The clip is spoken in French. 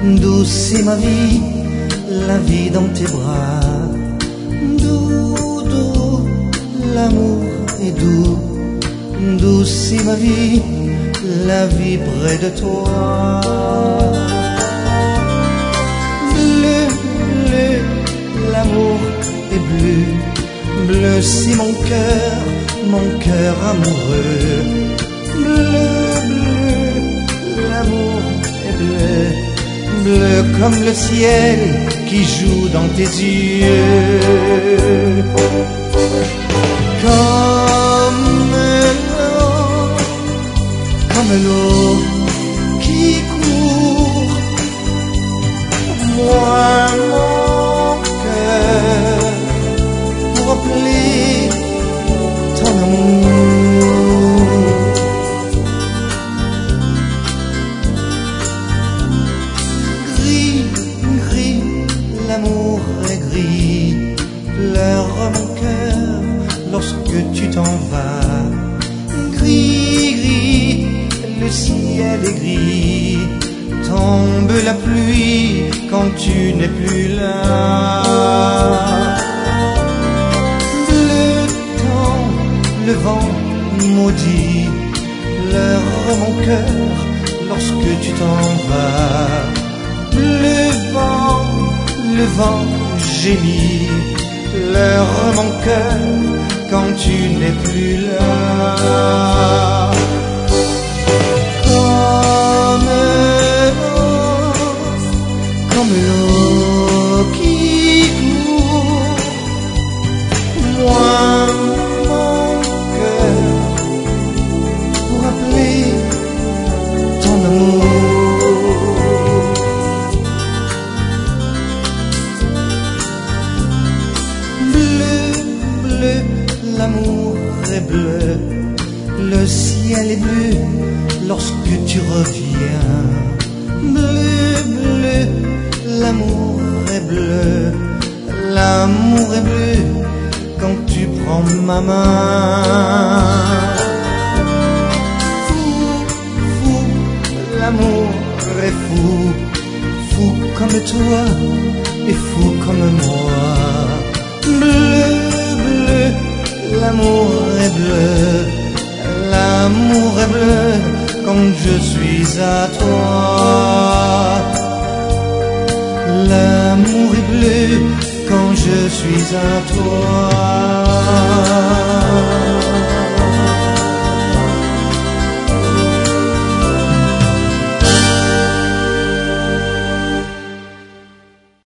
Douce est ma vie dans tes bras. Doux, doux, l'amour est doux. Douce est ma vie près de toi. Bleu, bleu, l'amour est bleu. Bleu c'est mon cœur amoureux. Bleu, bleu, l'amour est bleu. Bleu comme le ciel qui joue dans tes yeux. Comme l'eau qui court, moi mon cœur pour appeler ton amour. Gris, gris, l'amour est gris, pleure mon cœur lorsque tu t'en vas. Gris, gris, le ciel est gris, tombe la pluie quand tu n'es plus là. Le temps, le vent maudit, pleure mon cœur lorsque tu t'en vas. Le vent gémit, pleure mon cœur quand tu n'es plus là. Comme l'eau qui court, moi mon cœur pour appeler ton amour. Bleu, bleu, l'amour est bleu, le ciel est bleu lorsque tu reviens. Bleu, bleu, l'amour est bleu, l'amour est bleu quand tu prends ma main. Fou, fou, l'amour est fou, fou comme toi et fou comme moi. Bleu, bleu, l'amour est bleu, l'amour est bleu quand je suis à toi. L'amour est bleu quand je suis à toi.